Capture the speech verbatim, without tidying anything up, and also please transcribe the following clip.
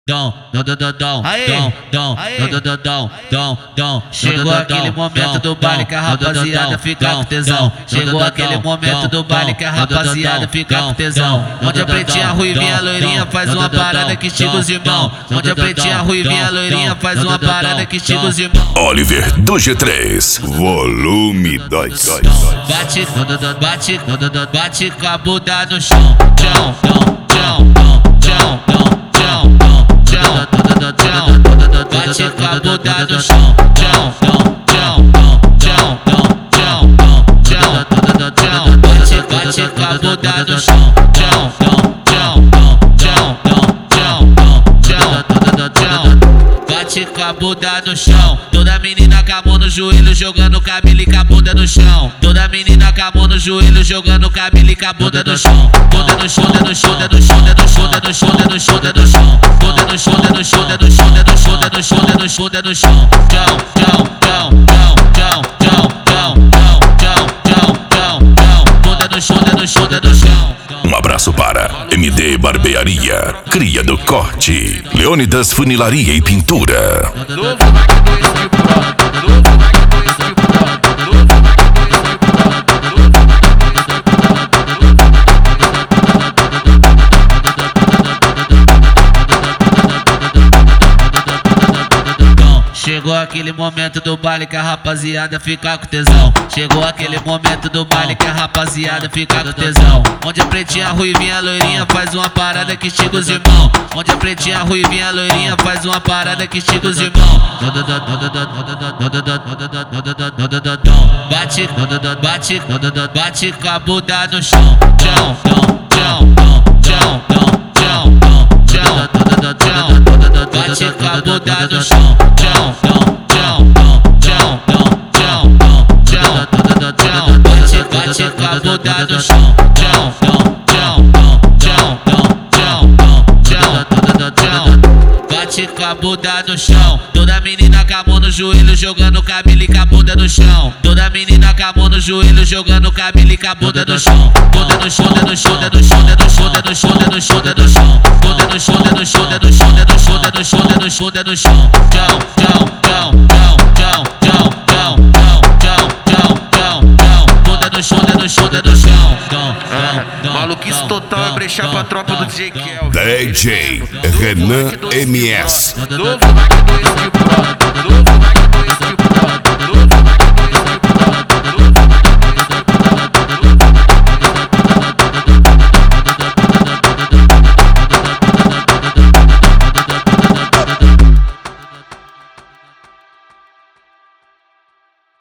Dom, dom, dom, dom, dom, Aê, dom, dom, aê, dom, dom, dom, dom, dom. Chegou aquele momento do baile que a rapaziada fica com tesão. Chegou aquele momento do baile que a rapaziada fica com tesão. Onde a pretinha, ruivinha, loirinha faz uma parada que estiga os irmãos. Onde a pretinha, ruivinha, loirinha faz uma parada que estiga os irmãos. Oliver do G três, volume dois. Bate, bate, bate com a bunda no chão. Chão, chão, chão, chão, chão, chão. Bate com a bunda no chão. Chão, chão, chão, chão, chão, chão. Bate, bate com a bunda no chão. Chão, chão, chão, chão, chão. Bate com a bunda no chão. Toda menina com a mão no joelho jogando cabelo e com a bunda no chão. Toda menina com a mão no joelho jogando cabelo e com a bunda no chão. Bunda no chão, no chão, no chão, no chão, no chão, no chão, no chão. Bunda no chão, no chão, no chão, no chão, no chão, no chão, no chão. Chão, chão, chão, chão, chão, chão, chão, chão, chão, chão. Bunda no chão, no chão, no chão. Um abraço para M D Barbearia, Cria do Corte, Leônidas Funilaria e Pintura. Chegou aquele momento do baile que a rapaziada fica com tesão. Chegou aquele momento do baile que a rapaziada fica com tesão. Onde a pretinha, ruivinha, loirinha faz uma parada que estiga os irmãos. Onde a pretinha, ruivinha, loirinha faz uma parada que estiga os irmãos. Bate, bate, bate com a bunda no chão. Chão, chão, chão, chão, chão, chão, chão. Bate com a bunda no chão. Chão, chão, chão, chão, chão, chão. Bate, bate com a bunda no chão. Chão, chão, chão, chão, chão. Bate com a bunda no chão. Toda menina com a mão no joelho jogando cabelo e com a bunda no chão. Toda menina com a mão no joelho jogando cabelo e com a bunda no chão. Bunda no chão, no chão, no chão, no chão, no chão, no chão, no chão. Bunda no chão, no chão, no chão, no chão, no chão, no chão, no chão. Chão, chão, chão, chão, chão, chão, chão, chão, chão, chão. Bunda no chão, no chão, no chão. Maluquice total é brechar pra tropa do D J Kelvin. D J Renan M S. Novo Mac dois que pro, novo Mac dois que pro.